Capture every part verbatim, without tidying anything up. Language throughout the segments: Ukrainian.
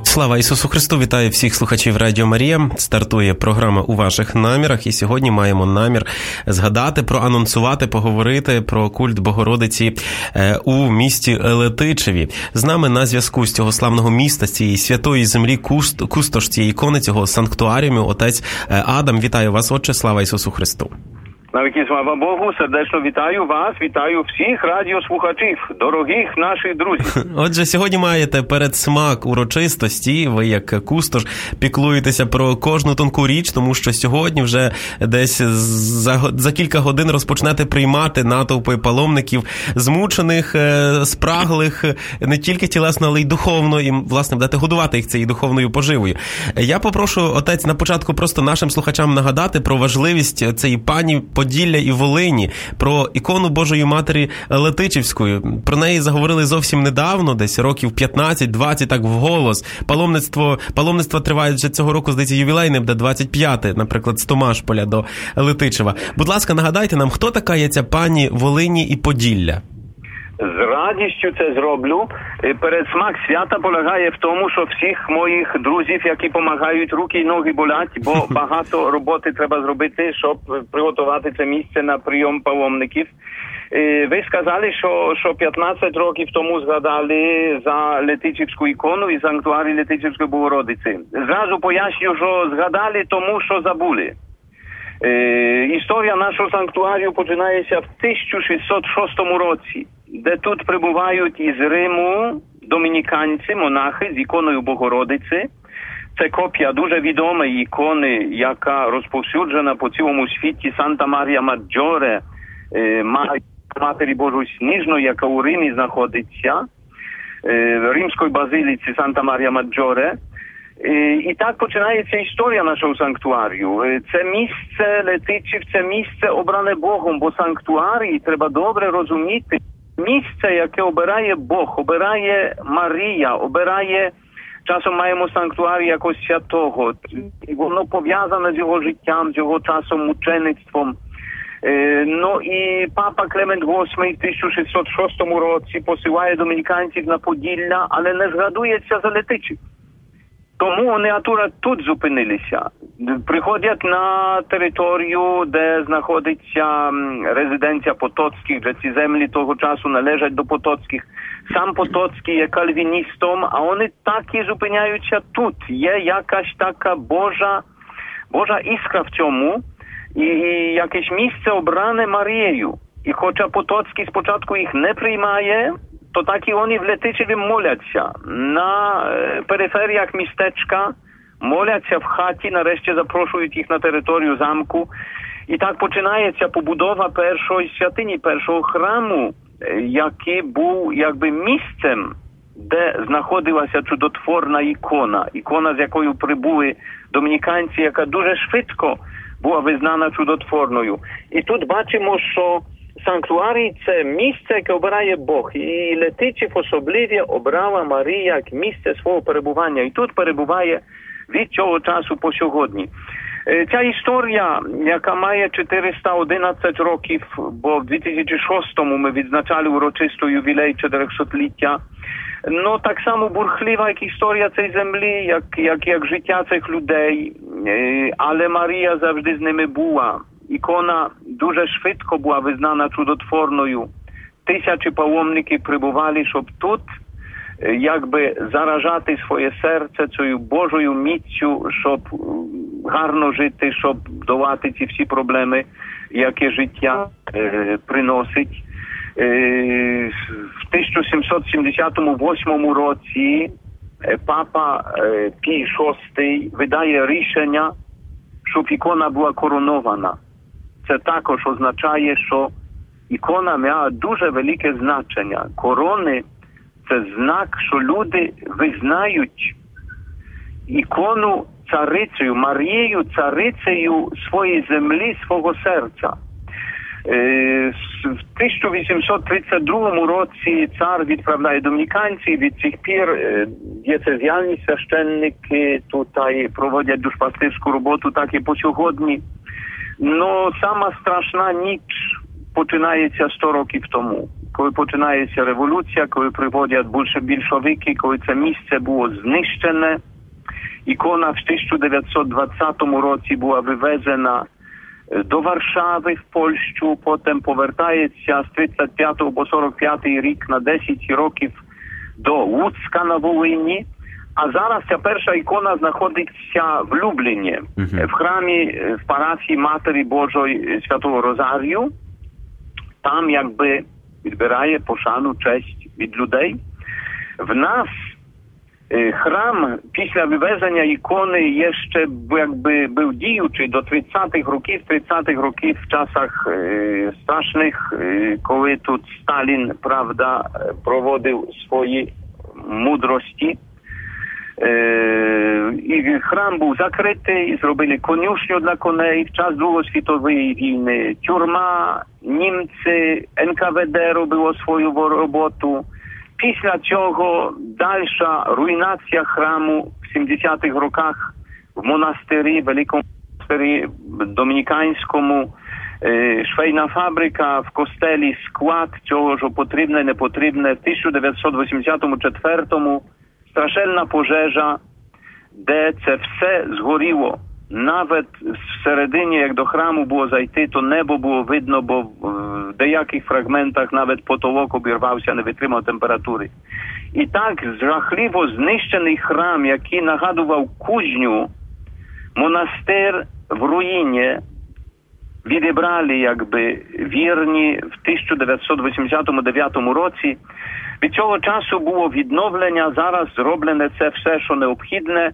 Слава Ісусу Христу! Вітаю всіх слухачів Радіо Марія. Стартує програма «У ваших намірах». І сьогодні маємо намір згадати, проанонсувати, поговорити про культ Богородиці у місті Летичеві. З нами на зв'язку з цього славного міста, з цієї святої землі, кустош цієї ікони, цього санктуаріуму, отець Адам. Вітаю вас, отче, слава Ісусу Христу! Навіки слава Богу, сердечно вітаю вас, вітаю всіх радіослухачів, дорогих наших друзів. Отже, сьогодні маєте передсмак урочистості, ви як кустош піклуєтеся про кожну тонку річ, тому що сьогодні вже десь за, за кілька годин розпочнете приймати натовпи паломників, змучених, спраглих, не тільки тілесно, але й духовно, і, власне, будете годувати їх цією духовною поживою. Я попрошу, отець, на початку просто нашим слухачам нагадати про важливість цієї пані Поділля і Волині, про ікону Божої Матері Летичівської. Про неї заговорили зовсім недавно, десь років п'ятнадцять-двадцять, так вголос. Паломництво, паломництво триває вже цього року, здається, ювілейне, буде двадцять п'яте, наприклад, з Томашполя до Летичева. Будь ласка, нагадайте нам, хто така є ця пані Волині і Поділля? З радістю це зроблю. Передсмак свята полягає в тому, що всіх моїх друзів, які допомагають, руки і ноги болять, бо багато роботи треба зробити, щоб приготувати це місце на прийом паломників. Ви сказали, що, що п'ятнадцять років тому згадали за Летичівську ікону і санктуарій Летичівської Богородиці. Зразу поясню, що згадали тому, що забули. Е, історія нашого санктуарію починається в тисяча шістсот шостому році, де тут прибувають із Риму домініканці, монахи з іконою Богородиці. Це копія дуже відомої ікони, яка розповсюджена по цілому світі, Санта Марія Маджоре, е, Матері Божої Сніжної, яка у Римі знаходиться, е, в римській базиліці Санта Марія Маджоре. І так починається історія нашого санктуарію. Це місце Летичів, це місце обране Богом, бо санктуарій, треба добре розуміти, місце, яке обирає Бог, обирає Марія, обирає, часом маємо санктуарій якось святого, і воно пов'язане з його життям, з його часом мучеництвом. Ну і папа Клемент восьмий в тисяча шістсот шостому році посилає домініканців на Поділля, але не згадується за Летичів. Тому вони атура тут зупинилися. Приходять на територію, де знаходиться резиденція Потоцьких, де ці землі того часу належать до Потоцьких. Сам Потоцький є кальвіністом, а вони так і зупиняються тут. Є якась така Божа, Божа іскра в цьому, і якесь місце обране Марією. І хоча Потоцький спочатку їх не приймає, то так і вони в Летичеві моляться. На периферіях містечка моляться в хаті, нарешті запрошують їх на територію замку. І так починається побудова першої святині, першого храму, який був якби місцем, де знаходилася чудотворна ікона. Ікона, з якою прибули домініканці, яка дуже швидко була визнана чудотворною. І тут бачимо, що санктуарій – це місце, яке обирає Бог. І Летичів особливо обрала Марія як місце свого перебування. І тут перебуває від цього часу по сьогодні. Ця історія, яка має чотириста одинадцять років, бо в дві тисячі шостому ми відзначали урочисту ювілей чотирисотліття, ну так само бурхлива, як історія цієї землі, як, як, як життя цих людей. Але Марія завжди з ними була. Ікона дуже швидко була визнана чудотворною. Тисячі паломників прибували, щоб тут якби заражати своє серце цією Божою міцю, щоб гарно жити, щоб долати ці всі проблеми, які життя е, приносить. Е, в тисяча сімсот сімдесят восьмому році е, папа е, Пій шостий видає рішення, щоб ікона була коронована. Це також означає, що ікона мала дуже велике значення. Корони – це знак, що люди визнають ікону царицею, Марією царицею своєї землі, свого серця. В тисяча вісімсот тридцять другому році цар відправляє домініканців, від цих пір дієцезіальні священники тут проводять душпастирську роботу, так і по сьогодні. Но сама страшна ніч починається сто років тому, коли починається революція, коли приводять більшовики, коли це місце було знищене. Ікона в тисяча дев'ятсот двадцятому році була вивезена до Варшави в Польщу, потім повертається з тридцять п'ятого по сорок п'ятий рік на десять років до Луцька на Волині. А зараз ця перша ікона знаходиться в Любліні, uh-huh. в храмі, в парафії Матері Божої Святого Розарію. Там якби відбирає пошану, честь від людей. В нас храм після вивезення ікони ще якби був діючий до тридцятих років, тридцятих років в часах е, страшних, е, коли тут Сталін, правда, проводив свої мудрості. Е, і храм був закритий, зробили конюшню для коней в час Другої світової війни. Тюрма, німці, ен ка ве де робило свою роботу. Після цього дальша руйнація храму в сімдесятих роках в монастирі, великому монастирі домініканському, е, швейна фабрика, в костелі склад цього, що потрібне, не потрібне. В тисяча дев'ятсот вісімдесят четвертому страшенна пожежа, де це все згоріло. Навіть всередині, як до храму було зайти, то небо було видно, бо в деяких фрагментах навіть потолок обірвався, не витримав температури. І так жахливо знищений храм, який нагадував кузню, монастир в руїні, відібрали якби вірні в тисяча дев'ятсот вісімдесят дев'ятому році. Від цього часу було відновлення, зараз зроблене це все, що необхідне.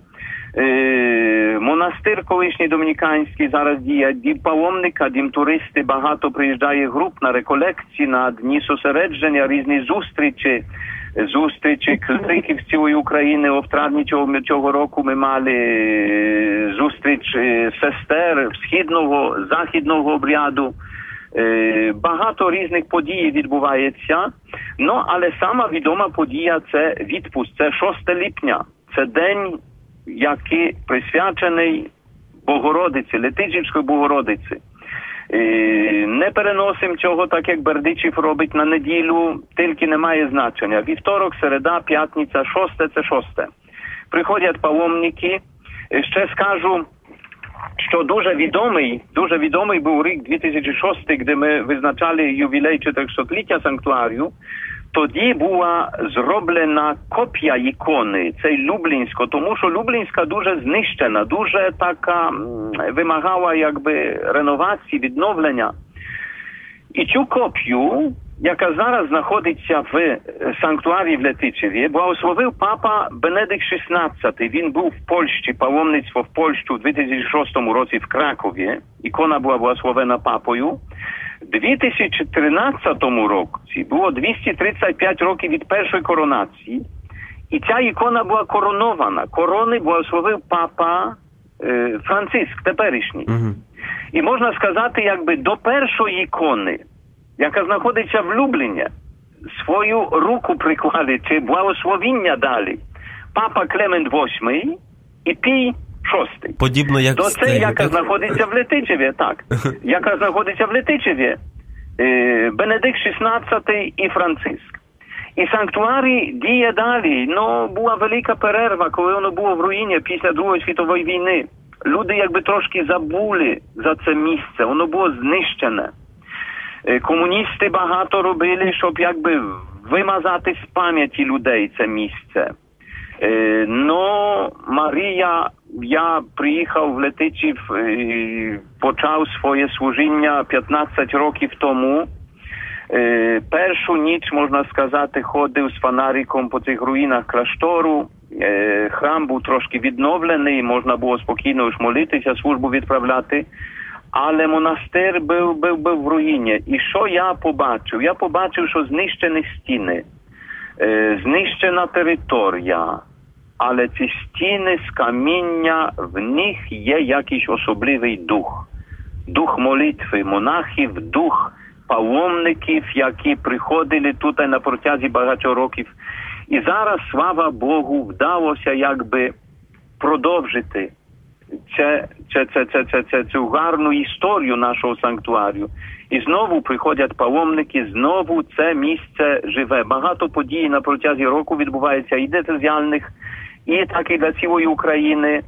Е, монастир колишній домініканський зараз діє, дім паломника, дім туристи, багато приїжджає груп на реколекції, на дні зосередження, різні зустрічі, зустрічі клериків з цілої України. В травні цього, цього року ми мали зустріч сестер східного, західного обряду. Е, багато різних подій відбувається, ну, але сама відома подія – це відпуск, це шостого липня, це день, який присвячений Богородиці, Летичівської Богородиці. Е, не переносимо цього, так як Бердичів робить на неділю, тільки немає значення. Вівторок, середа, п'ятниця, шосте – це шосте. Приходять паломники, ще скажу, що дуже відомий, дуже відомий був рік дві тисячі шостий, де ми визначали ювілей чотирьохсотліття санктуарію. Тоді була зроблена копія ікони, цей Люблінська, тому що Люблінська дуже знищена, дуже така вимагала якби реновації, відновлення. І цю копію, яка зараз знаходиться в санктуарії в Летичеві, благословив папа Бенедикт шістнадцятий. Він був в Польщі, паломництво в Польщу в дві тисячі шостому році в Кракові. Ікона була благословена папою. В дві тисячі тринадцятому році було двісті тридцять п'ять років від першої коронації. І ця ікона була коронована. Корони благословив папа е, Франциск, теперішній. Угу. І можна сказати, якби до першої ікони, яка знаходиться в Любліні, свою руку приклали, чи благословіння дали папа Клемент восьмий і Пій шостий. Подібно як до це, яка знаходиться в Летичеві, так. яка знаходиться в Летичеві, е, Бенедикт шістнадцятий і Франциск. І санктуарій діє далі. Ну, була велика перерва, коли воно було в руїні після Другої світової війни. Люди якби трошки забули за це місце, воно було знищене. Комуністи багато робили, щоб якби вимазати з пам'яті людей це місце. Е, но Марія, я приїхав в Летичів, е, почав своє служіння п'ятнадцять років тому. Е, першу ніч, можна сказати, ходив з фонариком по цих руїнах кляштору. Е, храм був трошки відновлений, можна було спокійно ж молитися, службу відправляти. Але монастир був, був, був в руїні. І що я побачив? Я побачив, що знищені стіни, е, знищена територія. Але ці стіни з каміння, в них є якийсь особливий дух. Дух молитви монахів, дух паломників, які приходили тут на протязі багатьох років. І зараз, слава Богу, вдалося якби продовжити це, це, це, це, це, це, цю гарну історію нашого санктуарію. І знову приходять паломники, знову це місце живе. Багато подій на протязі року відбувається і децезіальних, і так і для цілої України.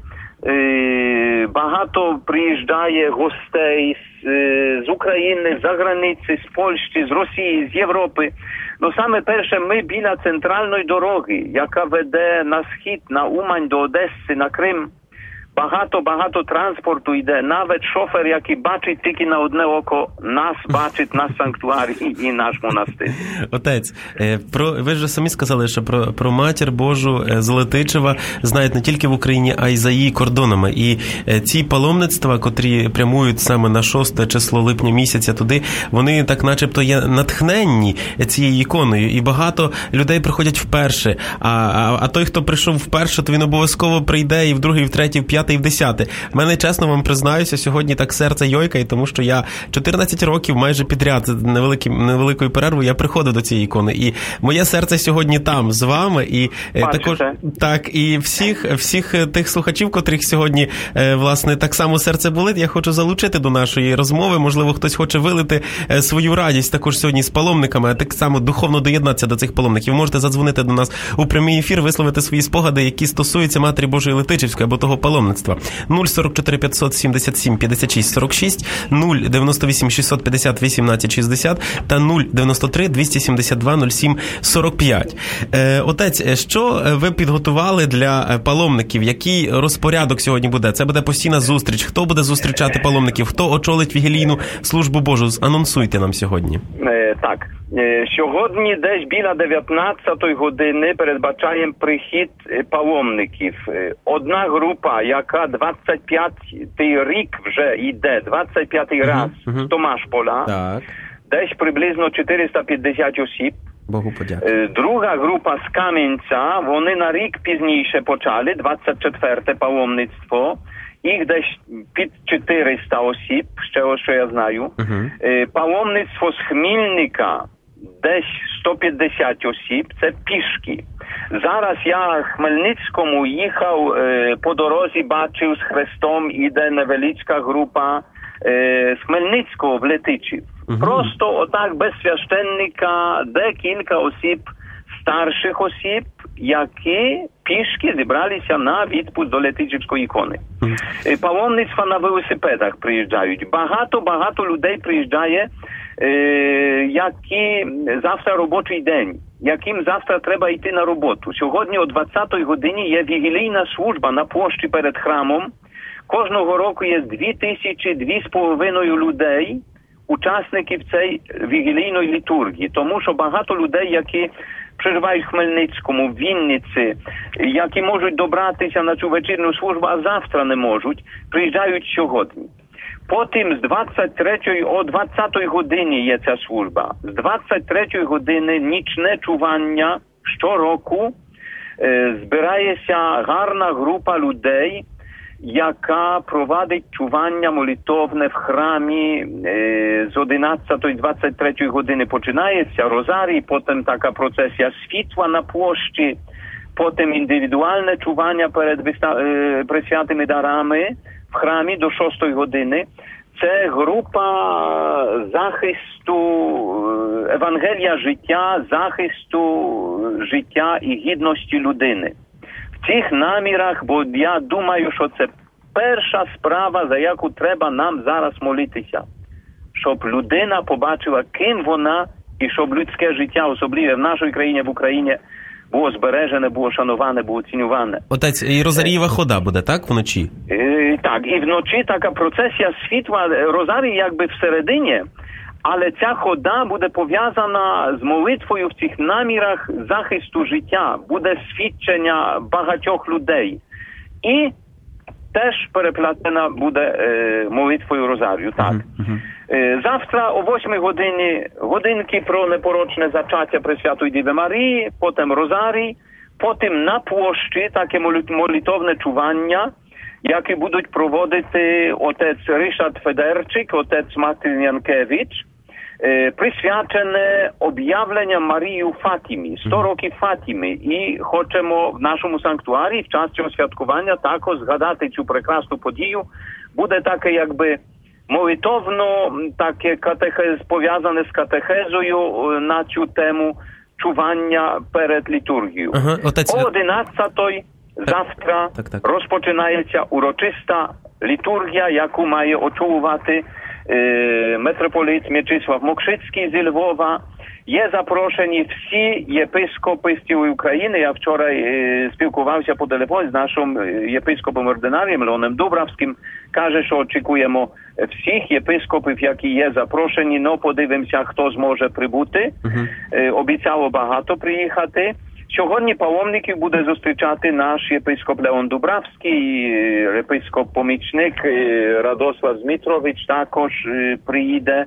Багато приїжджає гостей з, з України, з-за границі, з Польщі, з Росії, з Європи. Ну, саме перше, ми біля центральної дороги, яка веде на схід, на Умань, до Одеси, на Крим. Багато-багато транспорту йде. Навіть шофер, який бачить тільки на одне око, нас бачить, наш санктуарій і наш монастир. Отець, про, ви ж самі сказали, що про, про Матір Божу з Летичева знають не тільки в Україні, а й за її кордонами. І ці паломництва, котрі прямують саме на шосте число липня місяця туди, вони так начебто є натхненні цією іконою. І багато людей приходять вперше. А, а, а той, хто прийшов вперше, то він обов'язково прийде і в другий, і в третій, і в п'ятий, і в десяте. В мене, чесно вам признаюся, сьогодні так серце йойкає, тому що я чотирнадцять років майже підряд, невеликою перервою, я приходив до цієї ікони. І моє серце сьогодні там, з вами. І Бачите. також, так, і всіх, всіх тих слухачів, котрих сьогодні, власне, так само серце болить, я хочу залучити до нашої розмови. Можливо, хтось хоче вилити свою радість також сьогодні з паломниками, а так само духовно доєднатися до цих паломників. Можете задзвонити до нас у прямий ефір, висловити свої спогади, які стосуються Матері Божої Летичівської або того паломництва. нуль сорок чотири п'ятсот сімдесят сім п'ятдесят шість сорок шість, нуль дев'яносто вісім шістсот п'ятдесят вісімнадцять шістдесят та нуль дев'яносто три двісті сімдесят два нуль сім сорок п'ять. Е, отець, що ви підготували для паломників? Який розпорядок сьогодні буде? Це буде постійна зустріч? Хто буде зустрічати паломників? Хто очолить вігілійну службу Божу? Анонсуйте нам сьогодні. Е, так. Сьогодні десь біля дев'ятнадцятої години передбачаємо прихід паломників. Одна група, яка двадцять п'ятий рік вже йде, двадцять п'ятий раз uh-huh. з Томашполя, так. десь приблизно чотириста п'ятдесят осіб. Богу подяки. Друга група з Кам'янця, вони на рік пізніше почали, двадцять четверте паломництво. Їх десь під чотириста осіб, ще що я знаю. Uh-huh. Паломництво з Хмільника, десь сто п'ятдесят осіб, це пішки. Зараз я в Хмельницькому їхав, по дорозі бачив, з хрестом іде невеличка група з Хмельницького в Летичів. Uh-huh. Просто отак без священника декілька осіб, старших осіб, які пішки зібралися на відпуск до Летичівської ікони. Mm. Паломництва на велосипедах приїжджають. Багато-багато людей приїжджає, е, які завтра робочий день, яким завтра треба йти на роботу. Сьогодні о двадцятій годині є вігілійна служба на площі перед храмом. Кожного року є дві тисячі, дві з половиною людей, учасників цієї вігілійної літургії. Тому що багато людей, які проживають в Хмельницькому, в Вінниці, які можуть добратися на цю вечірню службу, а завтра не можуть, приїжджають сьогодні. Потім з двадцять третьої о двадцятій годині є ця служба. З двадцять третьої години нічне чування щороку е, збирається гарна група людей, яка провадить чування молитовне в храмі е, з одинадцятої двадцять третьої години починається розарій, потім така процесія світла на площі, потім індивідуальне чування перед е, пресвятими дарами в храмі до шостої години. Це група захисту Евангелія життя, захисту життя і гідності людини. В цих намірах, бо я думаю, що це перша справа, за яку треба нам зараз молитися. Щоб людина побачила, ким вона, і щоб людське життя, особливо в нашій країні, в Україні, було збережене, було шановане, було оцінюване. Отець, і Розарієва хода буде, так, вночі? Е, так, і вночі така процесія світла, Розарій якби всередині, але ця хода буде пов'язана з молитвою в цих намірах захисту життя, буде свідчення багатьох людей. І теж переплетена буде е, молитвою Розарію, так. Uh-huh. Е, завтра о восьмій годині годинки про непорочне зачаття Пресвятої Діви Марії, потім Розарій, потім на площі таке молитовне чування, яке будуть проводити отець Ришард Федерчик, отець Мартин Янкевич. присвячене об'явленням Марії у Фатімі, сто років Фатіми. І хочемо в нашому санктуарі в час цього святкування також згадати цю прекрасну подію. Буде таке, якби, молитовно, таке катехез, пов'язане з катехезою на цю тему чування перед літургією. Ага, отець... О одинадцятій завтра так, так. розпочинається урочиста літургія, яку має очолювати е, митрополит М'ячислав Мокшицький зі Львова. Є запрошені всі єпископи з цілої України. Я вчора е, спілкувався по телефоні з нашим єпископом-ординарієм Леоном Дубравським. Каже, що очікуємо всіх єпископів, які є запрошені. Ну, подивимося, хто зможе прибути. Uh-huh. Е, обіцяло багато приїхати. Сьогодні паломників буде зустрічати наш єпископ Леон Дубравський, єпископ-помічник Радослав Змітрович також приїде.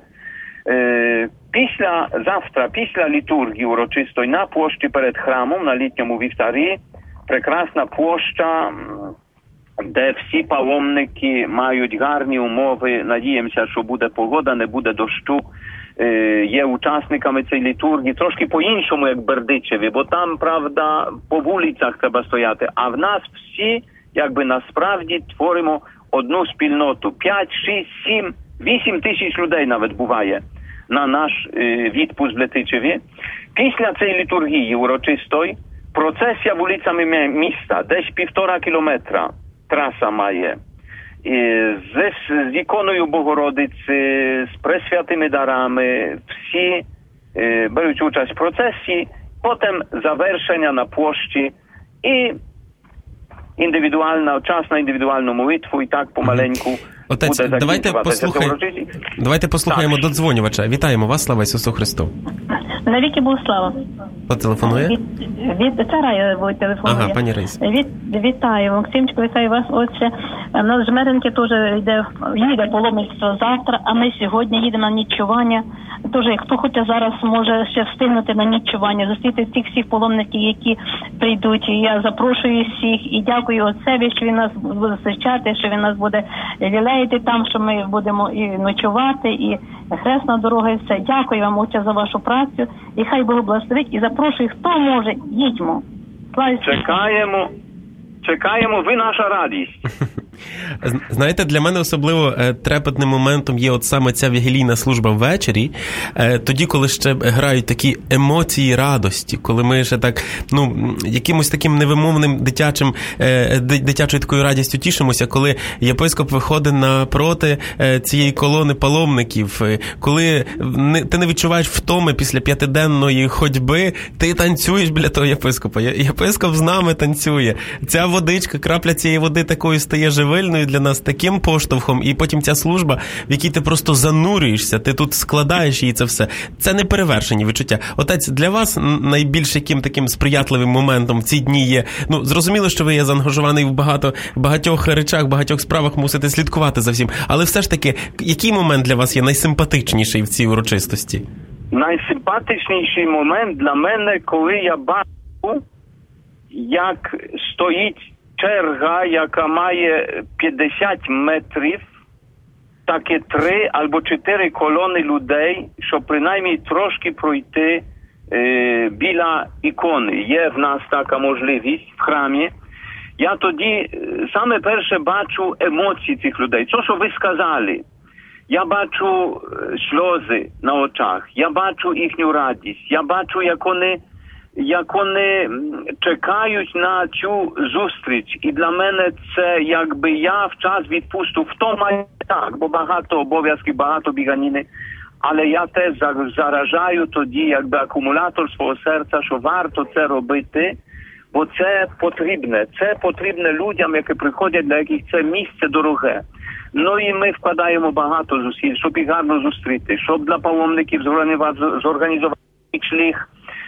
Після завтра, після літургії урочистої на площі перед храмом, на літньому вівтарі, прекрасна площа, де всі паломники мають гарні умови. Надіємося, що буде погода, не буде дощу. Є учасниками цієї літургії, трошки по-іншому, як в Бердичеві, бо там, правда, по вулицях треба стояти, а в нас всі, якби насправді, творимо одну спільноту. П'ять, шість, сім, вісім тисяч людей навіть буває на наш е, відпуск в Летичеві. Після цієї літургії урочистої процесія вулицями міста, десь півтора кілометра траса має. З, з іконою Богородиці, з пресвятими дарами, всі е, беруть участь в процесі, потім завершення на площі і індивідуальна, час на індивідуальну молитву, і так помаленьку. Отець, буде давайте, послухай... давайте послухаємо так. Додзвонювача. Вітаємо вас, слава Ісусу Христу. Навіки Бог слава. Хто телефонує? Від, від, це Рая телефонує. Ага, пані Раїса. Від, вітаю, Максимчику, вітаю вас, отче. У нас Жмеренки теж йде, їде паломництво завтра, а ми сьогодні їдемо на нічування. Тож, хто хоче зараз може ще встигнути на нічування, зустріти тих всіх паломників, які прийдуть. І я запрошую всіх і дякую отцеві, що він нас буде зустрічати, що він нас буде лілеяти там, що ми будемо і ночувати, і хресна дорога, і все. Дякую вам, отче, за вашу працю. І хай Бог благословить. І запрошую, хто може, їдьмо. Слава Ісусу. Чекаємо. Чекаємо, ви наша радість. Знаєте, для мене особливо трепетним моментом є от саме ця вігілійна служба ввечері, тоді, коли ще грають такі емоції радості, коли ми ще так, ну, якимось таким невимовним дитячим, дитячою такою радістю тішимося, коли єпископ виходить напроти цієї колони паломників, коли ти не відчуваєш втоми після п'ятиденної ходьби, ти танцюєш біля того єпископа. Єпископ з нами танцює. Ця водичка, крапля цієї води такою стає живильною для нас, таким поштовхом, і потім ця служба, в якій ти просто занурюєшся, ти тут складаєш її це все. Це не перевершені відчуття. Отець, для вас найбільш яким таким сприятливим моментом в ці дні є, ну, зрозуміло, що ви є заангажований в багато, багатьох речах, багатьох справах, мусите слідкувати за всім, але все ж таки, який момент для вас є найсимпатичніший в цій урочистості? Найсимпатичніший момент для мене, коли я бачу, як стоїть черга, яка має п'ятдесят метрів, таке три або чотири колони людей, щоб принаймні трошки пройти е, біля ікони. Є в нас така можливість в храмі. Я тоді саме перше бачу емоції цих людей. Це, що ви сказали. Я бачу сльози на очах, я бачу їхню радість, я бачу, як вони як вони чекають на цю зустріч. І для мене це, якби я в час відпусту втома, так, бо багато обов'язків, багато біганіни, але я теж заражаю тоді, якби акумулятор свого серця, що варто це робити, бо це потрібне. Це потрібне людям, які приходять, для яких це місце дороге. Ну і ми вкладаємо багато зусиль, щоб їх гарно зустріти, щоб для паломників зорганізувати шлях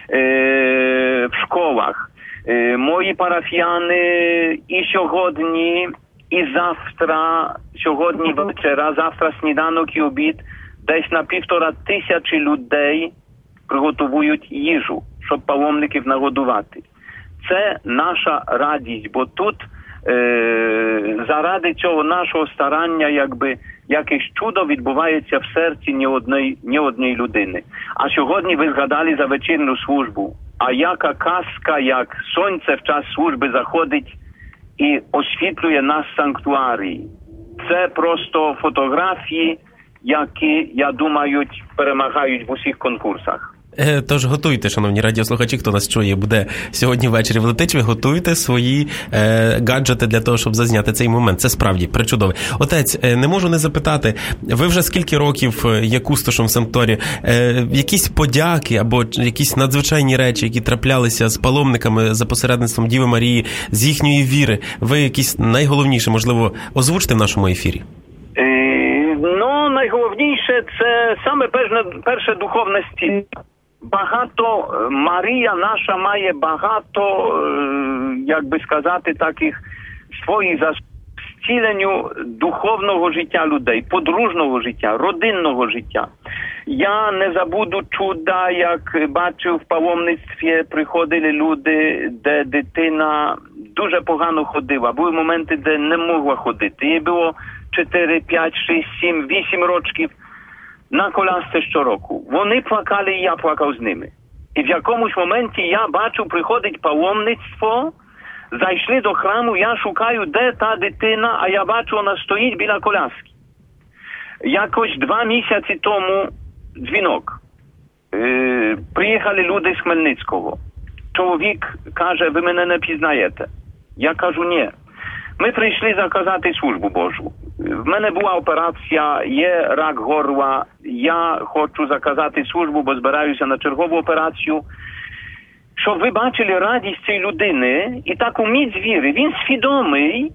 в школах. Мої парафіяни і сьогодні, і завтра, сьогодні вечора, завтра сніданок і обід, десь на півтора тисячі людей приготують їжу, щоб паломників нагодувати. Це наша радість, бо тут е, заради цього нашого старання, якби, якесь чудо відбувається в серці ні одної, ні однієї людини. А сьогодні ви згадали за вечірню службу. А яка казка, як сонце в час служби заходить і освітлює наш санктуарій. Це просто фотографії, які, я думаю, перемагають в усіх конкурсах. Тож готуйте, шановні радіослухачі, хто нас чує, буде сьогодні ввечері в Летичеві, готуйте свої е, гаджети для того, щоб зазняти цей момент. Це справді причудове. Отець, не можу не запитати, ви вже скільки років є кустошем в санкторі? Е, якісь подяки або якісь надзвичайні речі, які траплялися з паломниками за посередництвом Діви Марії, з їхньої віри, ви якісь найголовніше, можливо, озвучите в нашому ефірі? Е, ну, найголовніше це саме перше, перше духовне стілення. Багато, Марія наша має багато, як би сказати, таких своїх заслуг в зціленню духовного життя людей, подружного життя, родинного життя. Я не забуду чуда, як бачив в паломництві, приходили люди, де дитина дуже погано ходила. Були моменти, де не могла ходити. Їй було чотири, п'ять, шість, сім, вісім років. На колясці щороку. Вони плакали, і я плакав з ними. І в якомусь моменті я бачу, приходить паломництво, зайшли до храму, я шукаю, де та дитина, а я бачу, вона стоїть біля коляски. Якось два місяці тому дзвінок. Е, приїхали люди з Хмельницького. Чоловік каже, ви мене не пізнаєте. Я кажу, ні. Ми прийшли заказати службу Божу. В мене була операція, є рак горла, я хочу заказати службу, бо збираюся на чергову операцію. Щоб ви бачили радість цієї людини і таку міць віри. Він свідомий,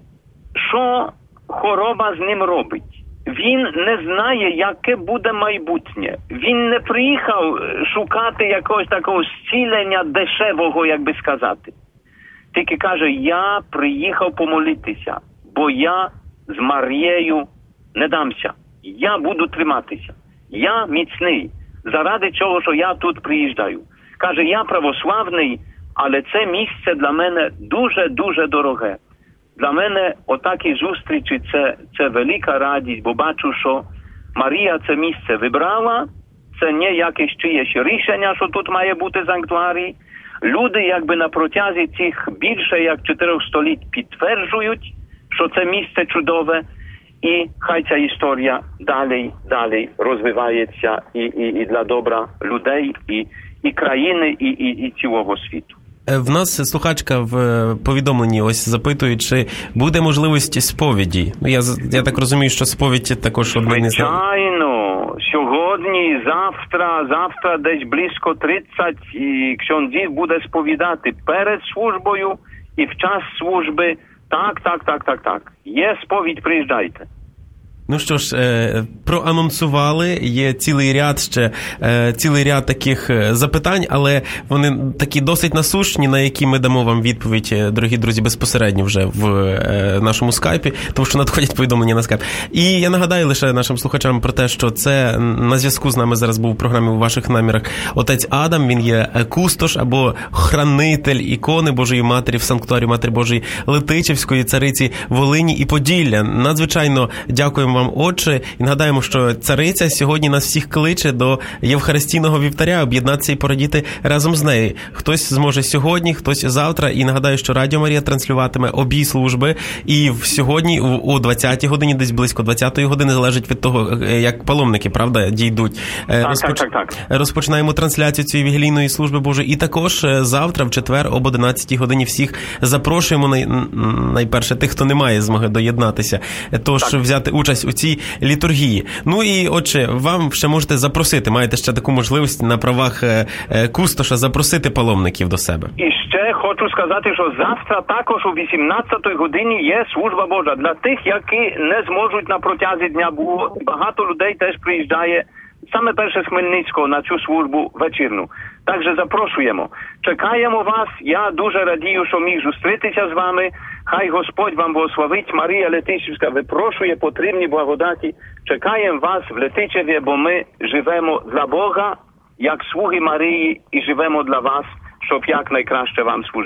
що хвороба з ним робить. Він не знає, яке буде майбутнє. Він не приїхав шукати якогось такого зцілення дешевого, як би сказати. Тільки каже, я приїхав помолитися, бо я з Марією не дамся. Я буду триматися. Я міцний. Заради чого, що я тут приїжджаю. Каже, я православний, але це місце для мене дуже-дуже дороге. Для мене отакі зустрічі це, це велика радість, бо бачу, що Марія це місце вибрала, це не якесь чиєсь рішення, що тут має бути санктуарій. Люди, якби на протязі цих більше як чотирьох століть підтверджують, що це місце чудове, і хай ця історія далі, далі розвивається і, і, і для добра людей, і, і країни, і, і, і цілого світу. В нас слухачка в повідомленні ось запитує, чи буде можливість сповіді. Ну, я, я так розумію, що сповідь також одна не знає. Звичайно, сьогодні, завтра, завтра десь близько тридцять і ксьондзів буде сповідати перед службою і в час служби. Так, так, так, так, так. Є сповідь, приїжджайте. Ну що ж, е, проанонсували, є цілий ряд ще, е, цілий ряд таких запитань, але вони такі досить насущні, на які ми дамо вам відповідь, дорогі друзі, безпосередньо вже в е, нашому скайпі, тому що надходять повідомлення на скайп. І я нагадаю лише нашим слухачам про те, що це на зв'язку з нами зараз був у програмі «У ваших намірах» отець Адам, він є кустош або хранитель ікони Божої Матері в санктуарі Матері Божої Летичівської, Цариці Волині і Поділля. Надзвичайно дякуємо вам, отче, і нагадаємо, що цариця сьогодні нас всіх кличе до Євхаристійного вівтаря, об'єднатися і порадіти разом з нею. Хтось зможе сьогодні, хтось завтра, і нагадаю, що Радіо Марія транслюватиме обі служби, і сьогодні о двадцятій годині, десь близько двадцятої години, залежить від того, як паломники, правда, дійдуть. Так, Розпоч... так, так, так. Розпочинаємо трансляцію цієї вігілійної служби Божої, і також завтра, в четвер, об одинадцятій годині всіх запрошуємо, най... найперше, тих, хто не має змоги доєднатися, тож так. взяти участь у цій літургії. Ну і, отче, вам ще можете запросити, маєте ще таку можливість на правах кустоша запросити паломників до себе. І ще хочу сказати, що завтра також о вісімнадцятій годині є служба Божа. Для тих, які не зможуть на протязі дня, бо багато людей теж приїжджає саме перше з Хмельницького на цю службу вечірну. Також запрошуємо. Чекаємо вас. Я дуже радію, що міг зустрітися з вами. Хай Господь вам благословить. Марія Летичівська випрошує потрібні благодаті. Чекаємо вас в Летичеві, бо ми живемо для Бога, як слуги Марії, і живемо для вас, щоб якнайкраще вам служити.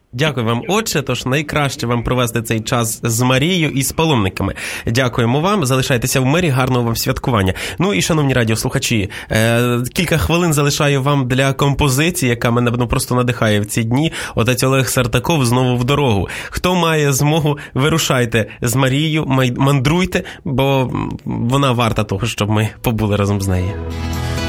Дякую вам, отче, тож найкраще вам провести цей час з Марією і з паломниками. Дякуємо вам, залишайтеся в мирі, гарного вам святкування. Ну і, шановні радіослухачі, е, кілька хвилин залишаю вам для композиції, яка мене ну, просто надихає в ці дні. Отець Олег Сартаков «Знову в дорогу». Хто має змогу, вирушайте з Марією, мандруйте, бо вона варта того, щоб ми побули разом з нею.